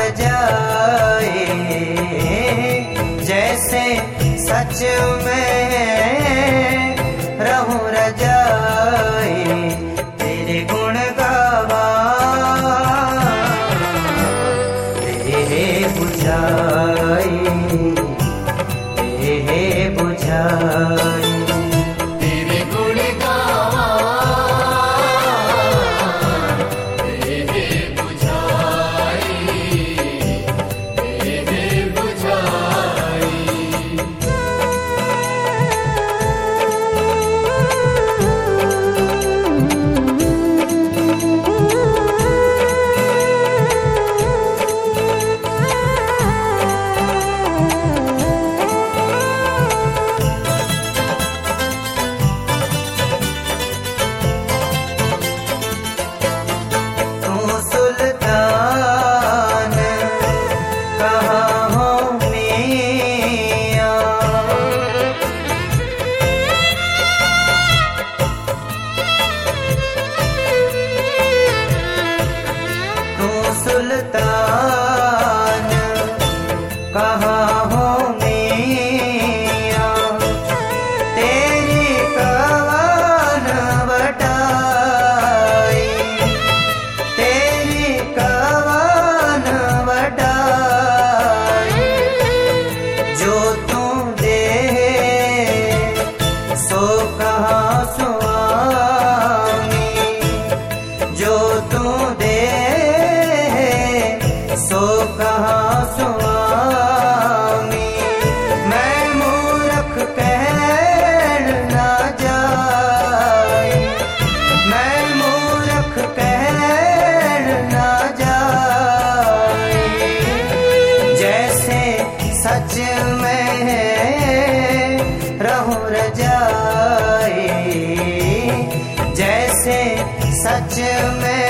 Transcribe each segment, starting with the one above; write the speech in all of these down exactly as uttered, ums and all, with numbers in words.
रजाए, जैसे सच में रहूं रजाए, तेरे गुण गावा तेरे बुझाए, तेरे बुझाए। सुल्तान कहाँ हो मियां, तेरी कवन बटाई, तेरी कवन बटाई, जो तू दे सो कहाँ स्वामी, जो तू दे सो कहाँ स्वामी। मैं मूर्ख कह ना जाए, मैं मूर्ख कह ना जाए, जैसे सच में रहूं रजाए, जैसे सच में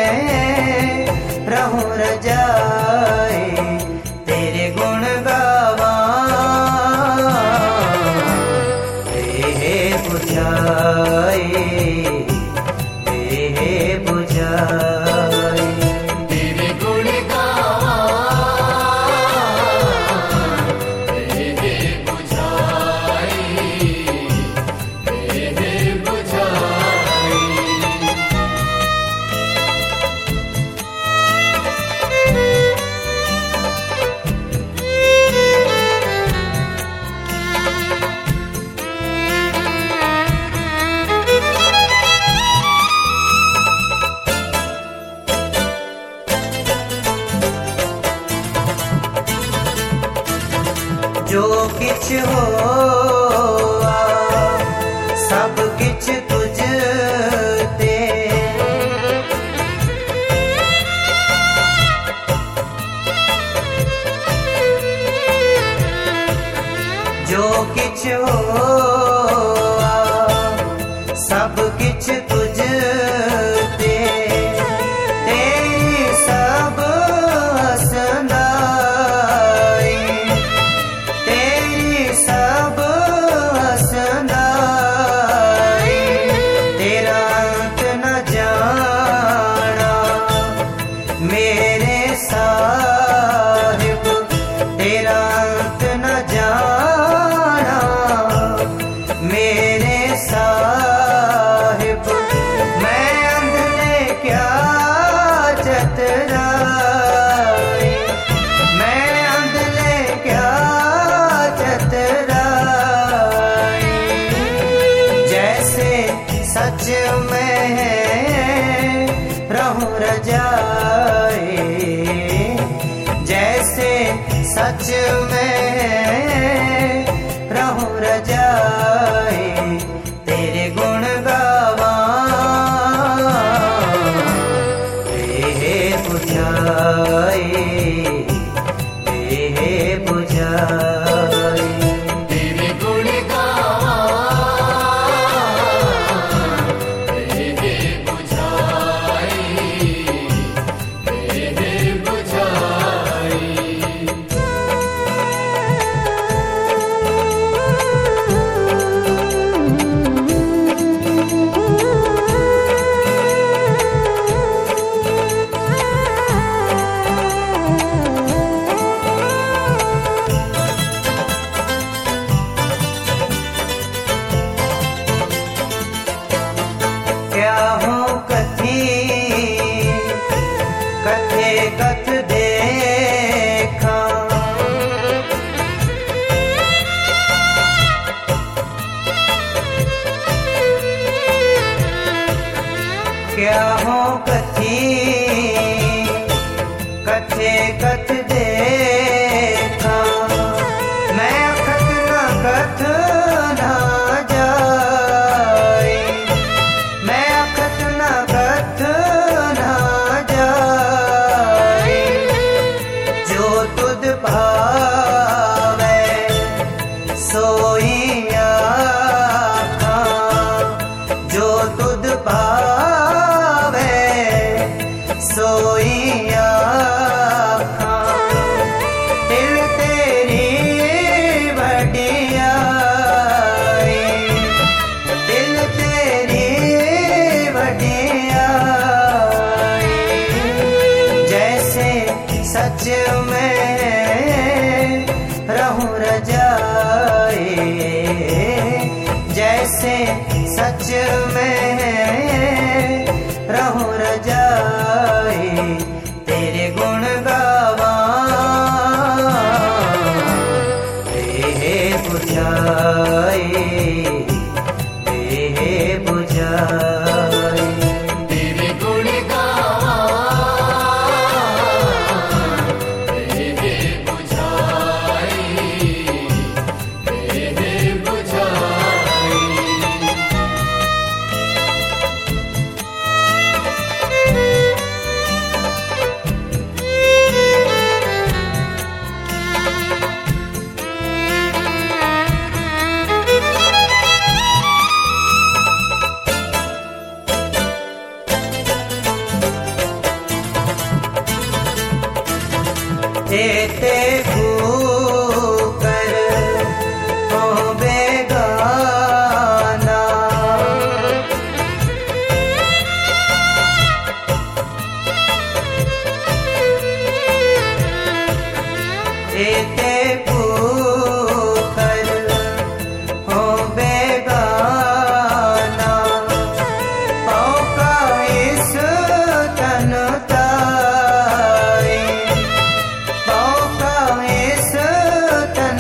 रहूं रजाए, तेरे गुण गावा तेरे बुझाए, तेरे बुझाए। तेरे गुण गावा तेरे बुझाए, तेरे बुझाए। जो किछ होआ सब किछ तुझ ते, जो किछ होआ सब किछ तुझ ते, तेरी सब हसनाई, तेरी सब हसनाई, तेरा अंत न जाना मेरे साहिब, तेरा अंत न जाना मेरे साहिब। मैं अंधले क्या चतराई, मैं अंधले क्या चतराई, जैसे सच में रहूं रजाए, जैसे सच में रहूं रजाए, तेरे गुण गावा तेरे बुझाए, तेरे बुझाए। तेरे गुण गावा तेरे बुझाए, तेरे बुझाए। कथ देखा, क्या हो कथी कथे कथ देखा, मैं अखत न कथ ना जाई, मैं अखत न कथ ना जाई, जो तुद भावे सोई आखा, जो तुद भावे सोई आखा, दिल तेरी वडियाई, दिल तेरी वडियाई, जैसे सच में रहूं रजाए, जैसे सच में रहूं रजाए, तेरे गुण गावा हे बुझाए, हे बुझाए, तेरे गुण गावा हे बुझाई, हे बुझाई। एते भूकर हो बेगाना, एते भूकर हो बेगाना, पौका इस तन ताई, पौका इस तन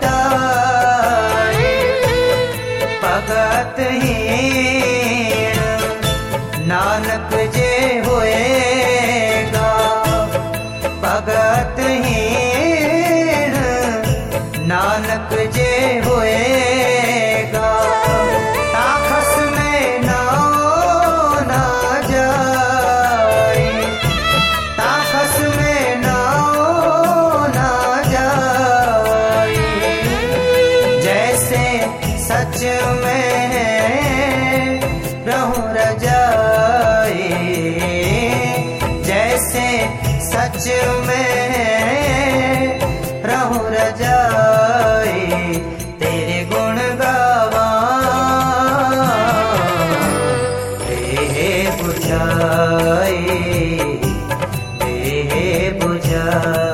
ताई, भगत हीण नानक जे होएगा, भगत हीण नानक जे होएगा, ताखस में नाओ ना जाई, ताखस में नाओ ना जाई, जैसे सच में रहूं रजाए, जैसे सच में रहूं रजाए, तेरे गुण गावा हे बुझाए, हे बुझाए।